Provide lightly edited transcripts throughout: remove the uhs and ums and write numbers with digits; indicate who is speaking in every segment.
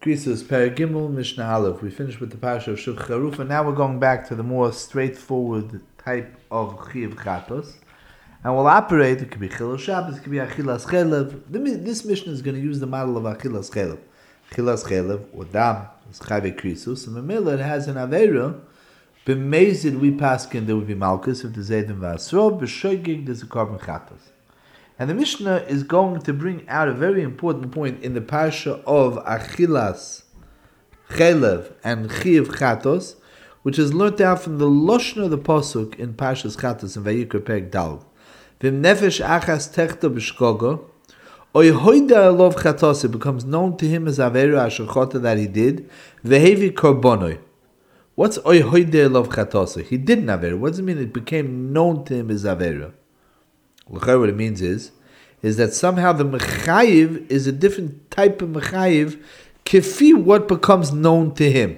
Speaker 1: Krisus Paragimel Mishnah Aleph. We finished with the parasha of Shulchan Aruch, and now we're going back to the more straightforward type of Chiv Chatos. And we'll operate, it could be Chilul Shabbos, it could be Achilas Chelev. This Mishnah is going to use the model of Achilas Chelev. Achilas Chelev, or Dam, is Chayve Krisus, and Mamela, it has an Aveira. B'mezid, we paskin, there would be Malkus, if there's Edom V'asro, b'shoigig, there's a Korban Chatos. And the Mishnah is going to bring out a very important point in the parasha of Achilas Chelev and Chiv Chatos, which is learnt out from the Loshna of the Pasuk in Parshas Chatos in Vayikra Perek Daled. V'im nefesh achas techta b'shkogo, oy hoida elov chatos, it becomes known to him as Avera asher chota that he did, v'hevi korbonoi. What's oy hoida elov chatos? He didn't Avera. What does it mean it became known to him as Avera? What it means is that somehow the mechayiv is a different type of mechayiv, kifi what becomes known to him.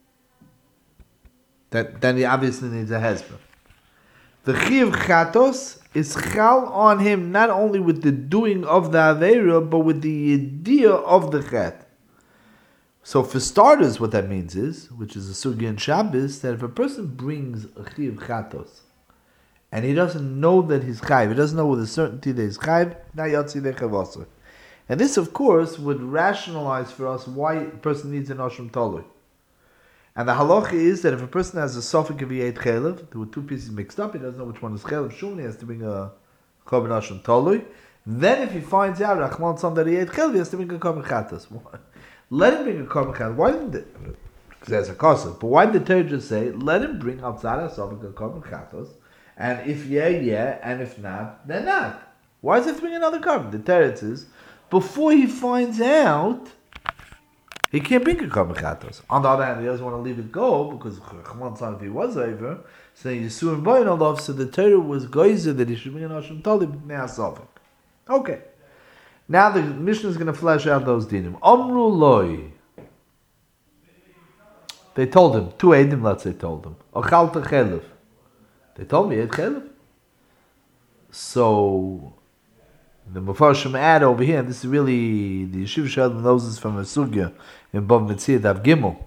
Speaker 1: Then he obviously needs a hezbollah. The chiv chatos is chal on him not only with the doing of the aveira, but with the idea of the chet. So for starters, what that means is, which is a sugya in Shabbos, that if a person brings a chiv chatos, and he doesn't know that he's chayv, he doesn't know with a certainty that he's chayv, na yotzi dechavosah. And this, of course, would rationalize for us why a person needs an osham tolui. And the halacha is that if a person has a sofik of yeit chelev, there were two pieces mixed up, he doesn't know which one is chelev, shum, he has to bring a korban osham tolui. Then if he finds out, Rachman Tzom, that he ate chelev, he has to bring a korban chatas. Let him bring a korban chatas. Why didn't it? Because there's a kosev. But why did the Torah just say, let him bring outside a sofik a korban chatas? And if yeah, and if not, then not. Why does he have to bring another korban? The teretz is, before he finds out, he can't bring a korban chatos. On the other hand, he doesn't want to leave it go, because if he was over, so Yisur and Boyin, so the Torah was geyser that he should bring an Osham Tolib Ne'asovik. Okay. Now the Mishnah is going to flesh out those dinim. Omru loy. They told him, two Edim, let's say, told him, Ochalta chelev. They told me he had chelev. So the Mefarshim add over here, and this is really the Yeshiva Shalom knows this from a sugya in Bav Metzia Dav Gimel,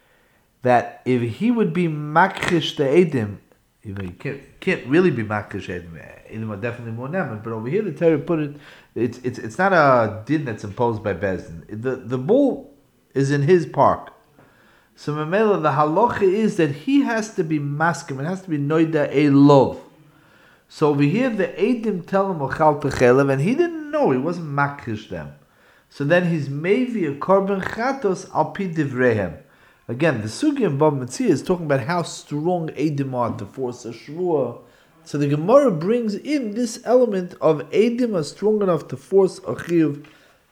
Speaker 1: that if he would be makrish the Edim, he can't really be makrish Edim. Edim are definitely more neman, but over here the Torah put it, it's not a din that's imposed by Bezdin. The bull is in his park. So Mamela, the halacha is that he has to be maskim, it has to be noida a love. So over here the Edim tell him ochal techelev, and he didn't know, he wasn't makrish them. So then he's maybe a korban chatos al pi divrehem. Again, the sugya in Bab Metzia is talking about how strong Edim are to force a shvua. So the Gemara brings in this element of Edim are strong enough to force a chiv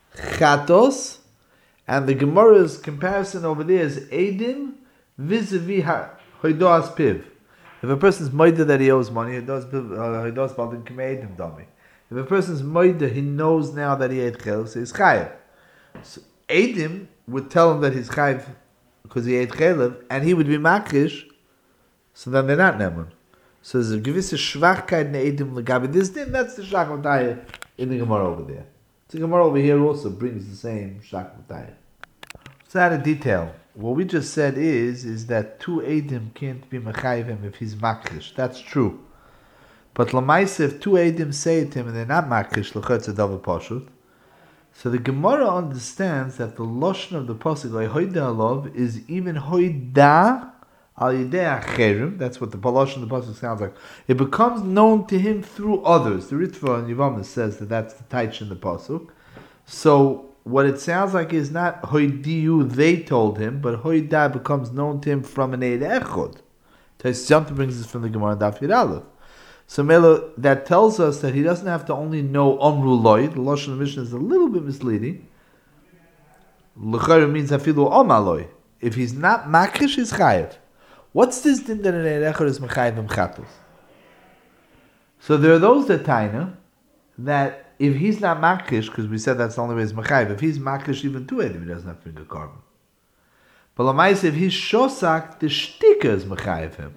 Speaker 1: chatos. And the Gemara's comparison over there is Edim vis-a-vis hoidoas piv. If a person's moida that he owes money, hoidoas baldin k'mei Edim dami. If a person's moida, he knows now that he ate chelev, so he's chayiv. So Edim would tell him that he's chayiv because he ate chelev, and he would be makrish, so then they're not neman. So there's a gewisse schwachkeit in Edim legabi this din, that's the shakmatayah in the Gemara over there. The Gemara over here also brings the same shakmatayah. So out of detail, what we just said is that two Edim can't be mechayiv him if he's makrish. That's true. But Lamaisa, if two Edim say it to him and they're not makrish, l'chotz a davar pashut. So the Gemara understands that the loshon of the pasuk hoida alov is even hoida al yidei acherim. That's what the loshon of the pasuk sounds like. It becomes known to him through others. The Ritva and Yevamah says that that's the taich in the pasuk. So what it sounds like is not hoidiyu, they told him, but hoida becomes known to him from an eid echod. Taisyanta brings this from the Gemara Daf Yud Aleph. So Mela, that tells us that he doesn't have to only know Omru Loy. The Lashon of the Mishnah is a little bit misleading. L'chayr means Hafilu Omaloy. If he's not Makrish, he's Chayev. What's this din that an Erechor is Mechayev Mchatos? So there are those that taina that if he's not Makrish, because we said that's the only way he's Mechayev, if he's Makrish even to Edim, he doesn't have to bring a korban. But Lamais, if he's Shosak, the Shtika is Mechayev him.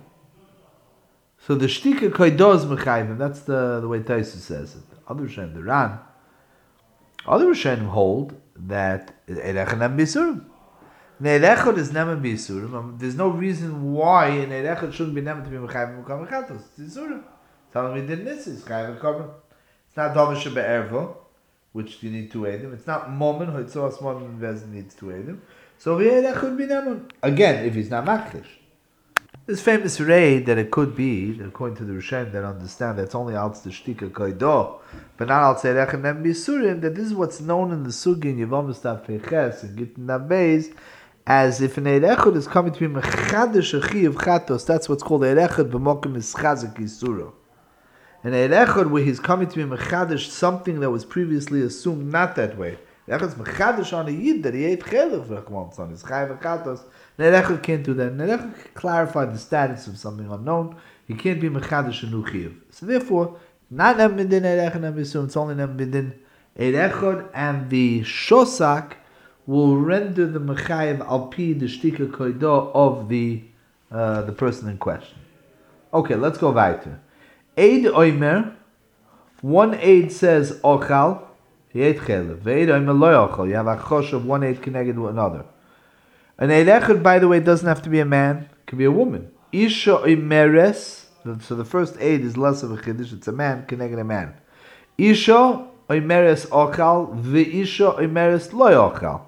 Speaker 1: So the shtika koidos mechayvim. That's the way Taisus says it. Other Rishonim, the Ran, other Rishonim hold that erechanam bisurim. An Eid Echad is Neman B'Yisurim. There's no reason why an Eid Echad shouldn't be Neman to be Mechayiv Mekam Mechatos. It's Yisurim. Telling me did this is Chayiv Mekam. It's not Davar Shebe'erva, which you need two Eidim. It's not Momen, Hoitzos Momen Vez needs two Eidim. So the Eid Echad be Neman. Again, if he's not Makrish. This famous raid that it could be, according to the Rishonim that understand that's only out the Shtika Koido, but not out Eid Echad Neman B'Yisurim, that this is what's known in the Sugi in Yevamos Tav Peches and Gittin Nabeis, as if an Eid Echad is coming to be Mechadish Achi of Chatos. That's what's called Eid Echad B'mokim Ischazak Yisuro. An Eid Echad where he's coming to be Mechadish something that was previously assumed not that way. Eid Echad is Mechadish on a Yid that he ate Chelech for Chmon Tzon. It's Chayiv Chatos. An Eid Echad can't do that. An Eid Echad can clarify the status of something unknown. He can't be Mechadish and Nuchiv. So therefore, not Nem B'din Eid Echad Nem B'Yisurim. It's only Nem B'din Eid Echad, and the Shosak will render the Mechayiv al pi the Shtika Koido of the person in question. Okay, let's go weiter. Eid Oimer, one Eid says Ochal, he ate Chelev. Ve'eid Oimer lo Ochal, you have a chosh of one Eid connected with another. An Eid Echad, by the way, doesn't have to be a man, it can be a woman. Isha Oimeres, so the first Eid is less of a Chiddush, it's a man connected a man. Isha Oimeres Ochal, ve'isha Oimeres lo Ochal.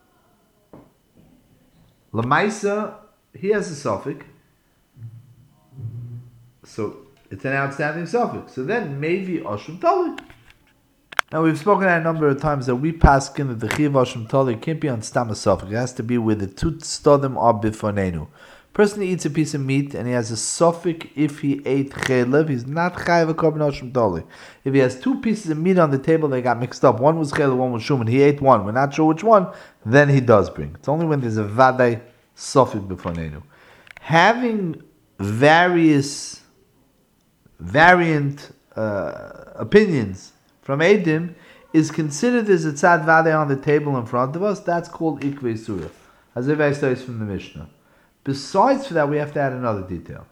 Speaker 1: Lamaisa, he has a suffix, so it's an outstanding suffix. So then, maybe Ashum Tali. Now we've spoken a number of times that we pass in that the Chiv Ashum Tali can't be on Stam suffix. It has to be where the two stodim are bifonenu. Person eats a piece of meat and he has a suffix if he ate chelev, he's not chayav a korban Ashum Tali. If he has two pieces of meat on the table, they got mixed up. One was chelev, one was shuman. He ate one. We're not sure which one. Then he does bring. It's only when there's a vadai suffix bifonenu. Having variant opinions from Eidim is considered as a tzad vadei on the table in front of us. That's called ikvei surah, as if I studied from the Mishnah. Besides for that, we have to add another detail.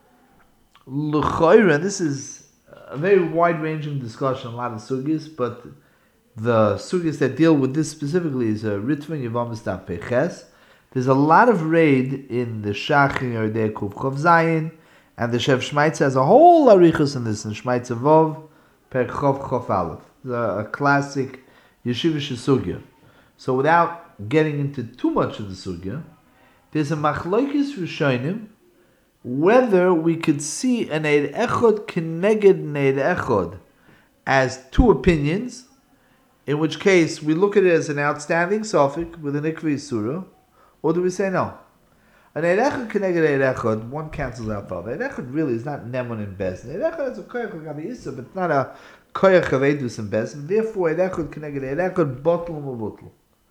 Speaker 1: L'choira, this is a very wide-ranging discussion, a lot of sugis, but the sugis that deal with this specifically is Ritva Yevamos Tav Peches. There's a lot of raid in the Shachri or the Kuf Chav Zayin, and the Shev Shmaitz has a whole arichus in this, in Shmaitz Vov, Per Chav Chav Aleph. A classic yeshivish sugya. So without getting into too much of the sugya, there's a machlokes rishonim whether we could see an Eid Echad keneged an Eid Echad as two opinions, in which case we look at it as an outstanding suffix with an ikvi surah, or do we say no? An Eid Echad keneged Eid Echad, one cancels out the other. Eid Echad really is not Nemun and Bez. Eid Echad is a koyach of Gabi Issa, but it's not a koyach of Eidus and Bez. Therefore, Eid Echad keneged Eid Echad bottle mubutl.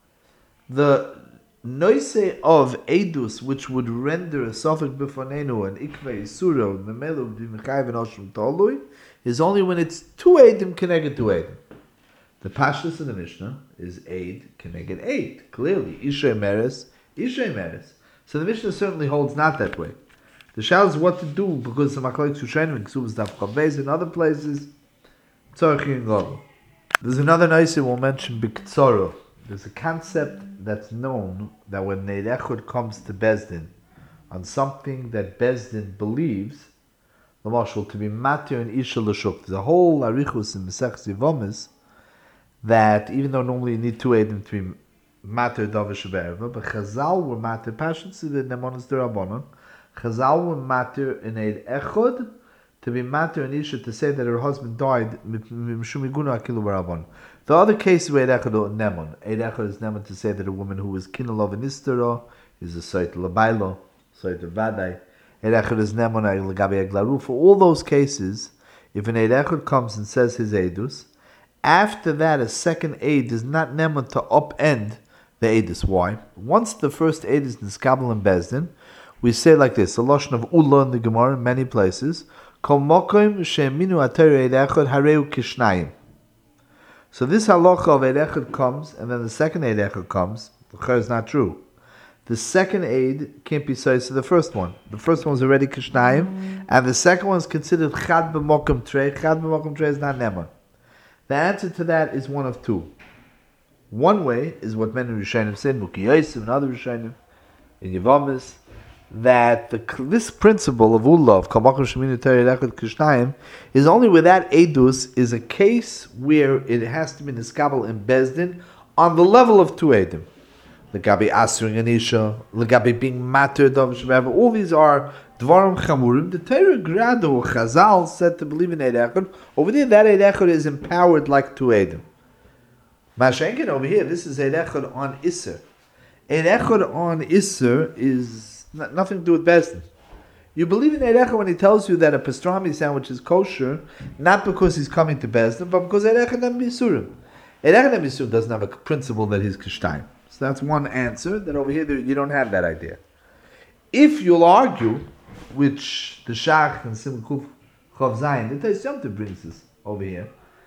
Speaker 1: The noise of Eidus, which would render a suffix bifonenu and ikvei surah memelu b'mechayv and oshum tolui, is only when it's two Eidim keneged two Eidim. The pashtus in the Mishnah is Eid keneged Eid. Clearly, Isha Meres, Isha Meres. So the Mishnah certainly holds not that way. The shal is what to do because the machlokes Rishonim and Ksubas Daf Chavbeis in other places. Tzorchi and Gobel. There's another nice we'll mention B'Ktsoro. There's a concept that's known that when Eid Echad comes to Bezdin on something that Bezdin believes, the marshal to be matir and isha l'shuk. There's a whole arichus in Mesech Zivomis that even though normally you need two Eidim to be matir davar shebe'erva, but Chazal were matir passions to the nemonos derabanan. Chazal were matir in Eid Echad to be matir and isha to say that her husband died mishumiguna akilu barabon. The other case where Eid Echad or nemon. Eid Echad is nemon to say that a woman who was kinelov and istero is a site labailo, site vadai. Eid Echad is nemon legabe eglaru. For all those cases, if an Eid Echad comes and says his eidus, after that a second Eid is not nemon to upend the Eidus. Why? Once the first Eid is niskabel and bezdin, we say like this, a lotion of Ula in the Gemara in many places, Kol mokim she'eminu atayr Eid Echad hareu kishnayim. So this halacha of Eid Echad comes, and then the second Eid Echad comes. The is not true. The second Eid can't be sized to the first one. The first one was already kishnayim, and the second one is considered chad b'mokum trei. Chad b'mokum trei is not nemon. The answer to that is one of two. One way is what many Rishonim said, Muki Yosef and other Rishonim, in Yevamis, that this principle of Ulav, Kamakum Shemini Terei Echad Kishnayim, is only where that Edus is a case where it has to be Niskabel in Bezdin on the level of two Edim. Legabi Asring Anisha, Legabi being Mater Dov Shemeva, all these are Dvarim Chamurim. The Torah Grado Chazal said to believe in Eid Echad. Over there, that Eid Echad is empowered like two Edim. Mashenkin over here, this is Eid Echad on Isser. Eid Echad on Isser is nothing to do with Bezdin. You believe in Eid Echad when he tells you that a pastrami sandwich is kosher, not because he's coming to Bezdin, but because Eid Echad and Bisurim. Eid Echad and Bisurim doesn't have a principle that he's Kishtayim. So that's one answer, that over here you don't have that idea. If you'll argue, which the Shach and Sim Kuf Chav Zayin, the Tais Yom Tov brings this over here,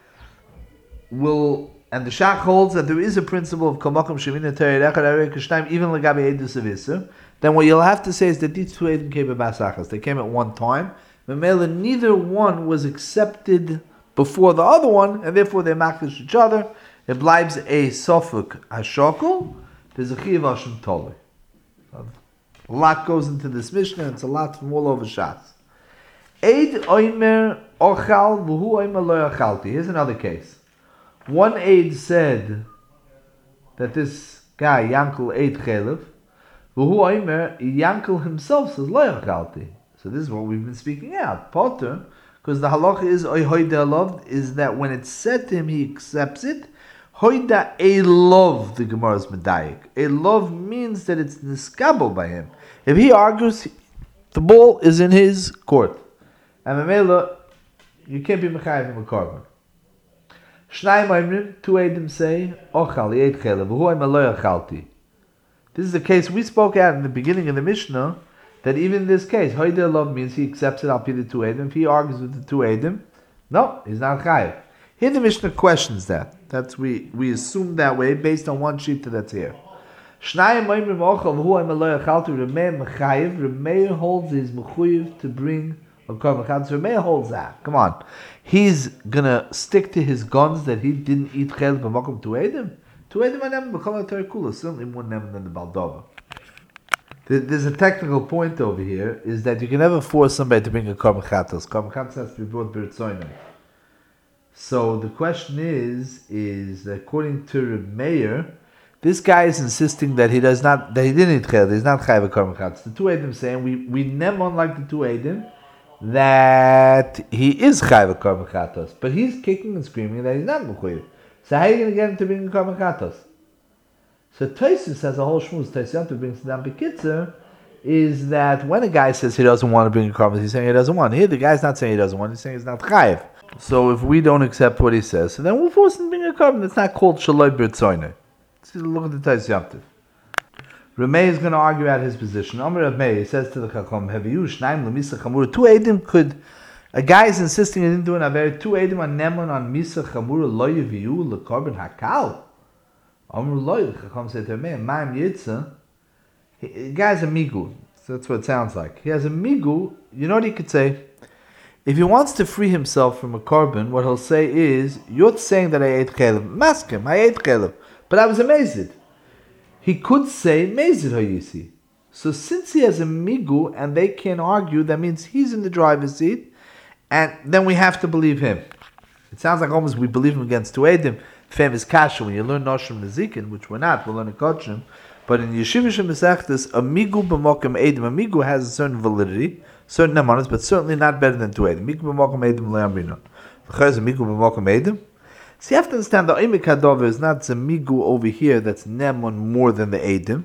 Speaker 1: and the Shach holds that there is a principle of Kamakum Shemina Terei Echad Arei Kishtayim, even Legabi Edus of Isser, then what you'll have to say is that these two Edim came at Basachas. They came at one time. Memela, neither one was accepted before the other one, and therefore they maklish each other. It blives a Sofuk Hashokol, there's a Chiv Hashem Tolei. A lot goes into this Mishnah, it's a lot from all over Shas. Eid Oimer Ochal, V'hu Oimer Lo Ochalti. Here's another case. One Eid said that this guy, Yankel, ate Chelev. V'hu Oimer, Yankel himself says Lo Ochalti. So this is what we've been speaking out. Potter, because the halacha is Oihoida Elov, is that when it's said to him, he accepts it. Hoida Elov, the Gemara's Medayik. Elov means that it's niskabel by him. If he argues, the ball is in his court. And Mamela, you can't be mechayiv him a carbon. Shnayim Oimrim, two Eidim say, Ochal, he ate Chelev, V'hu Oimer Lo Ochalti. This is the case we spoke at in the beginning of the Mishnah, that even in this case, Hoida Elov means he accepts it, I'll be the two Eidim. If he argues with the two Eidim, no, he's not chayiv. Here the Mishnah questions that. That's we assume that way based on one sheet that's here. Shnayim Oimrim Ochal V'hu Oimer Lo Ochalti. Remeir Mechayiv. Remeir holds his mechuyev to bring a korban chatas. Remeir holds that. Come on, he's gonna stick to his guns that he didn't eat chel b'makom to Edom. To Edom anem b'chol haTorah kula. Certainly more nem than the Baldova. There's a technical point over here, is that you can never force somebody to bring a korban chatas. Korban chatas has to be brought b'ritzonim. So the question is according to Reb Meir, this guy is insisting that he didn't eat chel, he's not chayav a korban chatas. The two Eidim saying we never like the two Eidim that he is chayav a korban chatas, but he's kicking and screaming that he's not mechuyev. So how are you going to get him to bring a korban chatas? So Tosfos has a whole shmuz. Tosfos brings it down. Bekitzer is that when a guy says he doesn't want to bring a korban, he's saying he doesn't want. Here the guy's not saying he doesn't want. He's saying he's not chayav. So if we don't accept what he says, so then we'll force him to bring a korban that's not called shaloi b'ritzoynei. Look at the Tosfos. Ramey is going to argue out his position. Amar Ramey, he says to the Chacham, Heviyu shnaim l'misa chamura. Two Eidim could, a guy is insisting he didn't do an aver. Two Eidim on neman on misa chamura lo yeviyu l'korban hakal. Amar lo, the Chacham said to Ramey, ma'am yitzah. The guy's a migu. So that's what it sounds like. He has a migu. You know what he could say? If he wants to free himself from a korban, what he'll say is, you're saying that I ate chelev. Maskim, I ate chelev. But I was amazed. He could say mezid hayisi. So since he has a migu and they can't argue, that means he's in the driver's seat, and then we have to believe him. It sounds like almost we believe him against two Eidim. Famous kasha when you learn Noshim Nezikin, which we're not, we'll learn a Kodshim. But in Yeshivish and Mesechtes, a migu b'mokem Eidim, a migu has a certain validity, certain amanas, but certainly not better than two Eidim. Migu b'mokem Eidim le'amrina. V'chaz a migu b'mokem Eidim. So you have to understand the Oimek Hadover is not Zemigu over here that's Nemon more than the Eidim.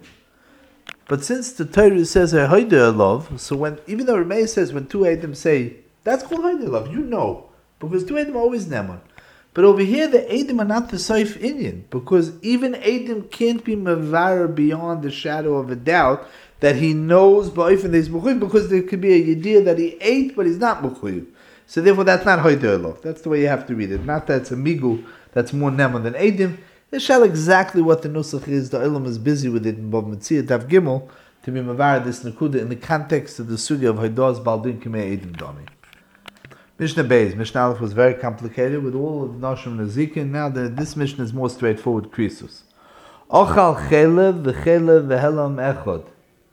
Speaker 1: But since the Torah says Hoida Elov, so when, even though Ramey says when two Eidim say, that's called Hoida Elov, you know. Because two Eidim are always Nemon. But over here the Eidim are not the Saif Indian. Because even Eidim can't be Mavar beyond the shadow of a doubt that he knows Ba'ifin is Mechuyev, because there could be a idea that he ate but he's not Mechuyev. So therefore, that's not Hoida Elov. That's the way you have to read it. Not that it's a migu that's more neman than Eidim. They shall exactly what the nusach is. The Olam is busy with it in Bava Metzia Daf Gimel to be mavar this nekuda in the context of the sugya of Hoidos Baldin Kimei Eidim Domi. Mishnah Beis. Mishnah Aleph was very complicated with all of the Noshim Nezikin. Now this Mishnah is more straightforward. Krisus. Ochal chelev v'chelev v'helam echod.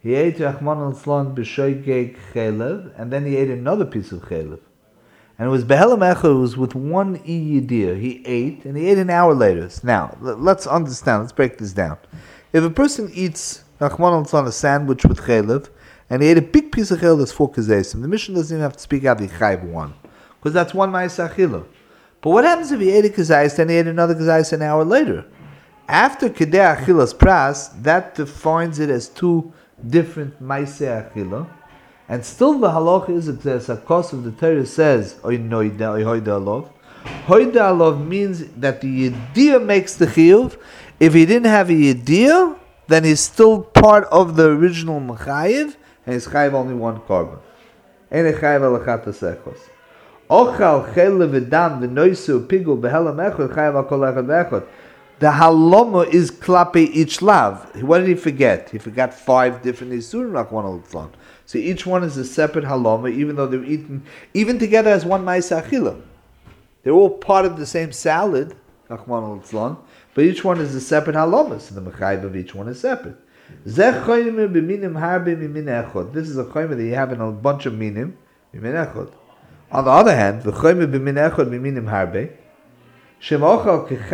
Speaker 1: He ate Rachmana litzlan b'shoigeg chelev, and then he ate another piece of chelev. And it was Behelam Echad, it was with one Iyidiyah. He ate, and he ate an hour later. Now, let's understand, let's break this down. If a person eats Rachmana litzlan, a sandwich with chelev, and he ate a big piece of chelev that's 4 kazesim, the Mishnah doesn't even have to speak out the chayv one, because that's one ma'aseh achila. But what happens if he ate a kazayis, then he ate another kazayis an hour later? After kedei achilas pras, that defines it as 2 different ma'aseh achila. And still the halacha is that the sakos of the Torah says, oy noida, oy hoida alov. Hoida alov means that the yediyah makes the chiyuv. If he didn't have a yediyah, then he's still part of the original mechayiv, and he's chayiv only 1 korban. Ein chayiv alachat asechos. Ochal chelev v'dam v'noisu pigul behelam echad chayiv al kol echad v'echad. The haloma is klape each lav. What did he forget? He forgot 5 different isurim Rachmana litzlan. So each one is a separate haloma, even though they're eaten even together as one ma'aseh achila. They're all part of the same salad, Rachmana litzlan, but each one is a separate haloma. So the mechayiv of each one is separate. This is a chayim that you have in a bunch of minim, mimin echod. On the other hand, the chayim b'min echod minim harbe. If he ate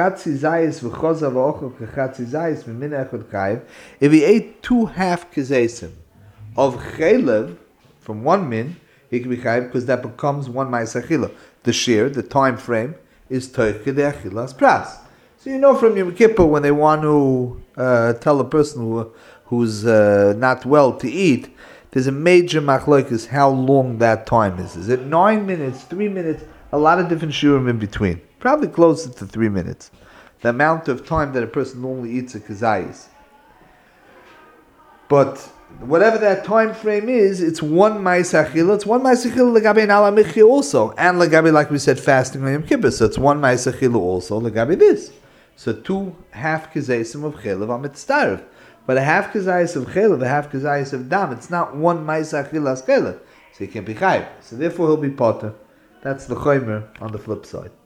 Speaker 1: 2 half kazesim of chelev from 1 min, he can be chayiv because that becomes 1 ma'aseh achila. The shear, the time frame, is toich kedei achilas pras. So you know from Yom Kippur when they want to tell a person who's not well to eat, there's a major machlokes how long that time is. Is it 9 minutes, 3 minutes? A lot of different shiurim in between. Probably closer to 3 minutes. The amount of time that a person normally eats a kazayis. But whatever that time frame is, it's 1 ma'aseh achila. It's 1 ma'aseh achila legabe an ala michya also. And legabe, like we said, fasting on Yom Kippur. So it's 1 ma'aseh achila also legabe this. So 2 half kazayis of chelev are mitzdarif. But a half kazayis of chelev, a half kazayis of dam, it's not 1 ma'aseh achila as chelev. So he can't be chayiv. So therefore he'll be potter. That's the chaymer on the flip side.